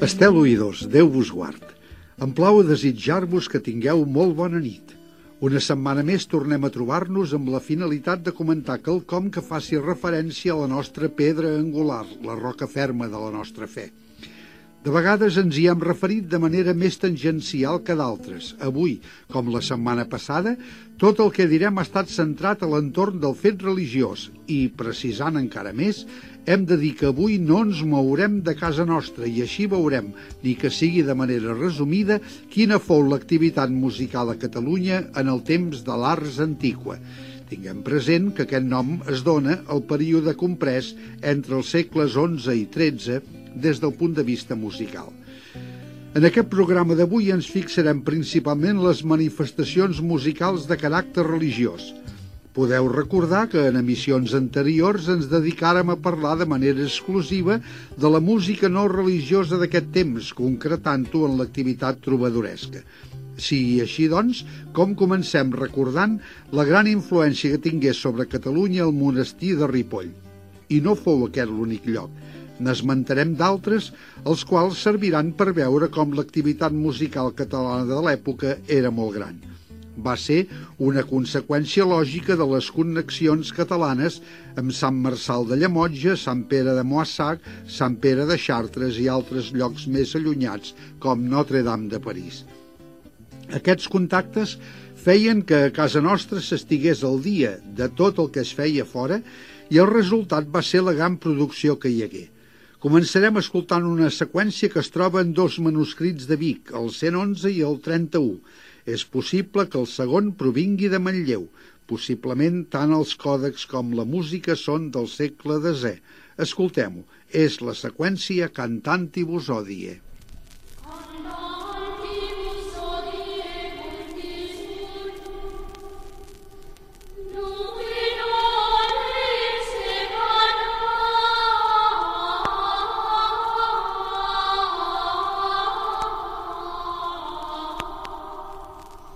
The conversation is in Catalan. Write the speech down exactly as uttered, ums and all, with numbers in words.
Esteu oïdors, Déu vos guard. Em plau a desitjar-vos que tingueu molt bona nit. Una setmana més tornem a trobar-nos amb la finalitat de comentar quelcom que faci referència a la nostra pedra angular, la roca ferma de la nostra fe. De vegades ens hi hem referit de manera més tangencial que d'altres. Avui, com la setmana passada, tot el que direm ha estat centrat a l'entorn del fet religiós i, precisant encara més, hem de dir que avui no ens mourem de casa nostra i així veurem, ni que sigui de manera resumida, quina fou l'activitat musical a Catalunya en el temps de l'Ars Antiqua. Tinguem present que aquest nom es dona al període comprès entre els segles onze i tretze des del punt de vista musical. En aquest programa d'avui ens fixarem principalment les manifestacions musicals de caràcter religiós. Podeu recordar que en emissions anteriors ens dedicàrem a parlar de manera exclusiva de la música no religiosa d'aquest temps, concretant-ho en l'activitat trobadoresca. Sigui així, doncs, com comencem recordant la gran influència que tingué sobre Catalunya el monestir de Ripoll. I no fou aquest l'únic lloc. N'esmentarem d'altres, els quals serviran per veure com l'activitat musical catalana de l'època era molt gran. Va ser una conseqüència lògica de les connexions catalanes amb Sant Marçal de Llemotja, Sant Pere de Moissac, Sant Pere de Chartres i altres llocs més allunyats, com Notre-Dame de París. Aquests contactes feien que a casa nostra s'estigués al dia de tot el que es feia fora i el resultat va ser la gran producció que hi hagué. Començarem escoltant una seqüència que es troba en dos manuscrits de Vic, el cent onze i el trenta-u. És possible que el segon provingui de Manlleu. Possiblement tant els còdecs com la música són del segle desè. Escoltem-ho. És la seqüència Cantantibus Hodie.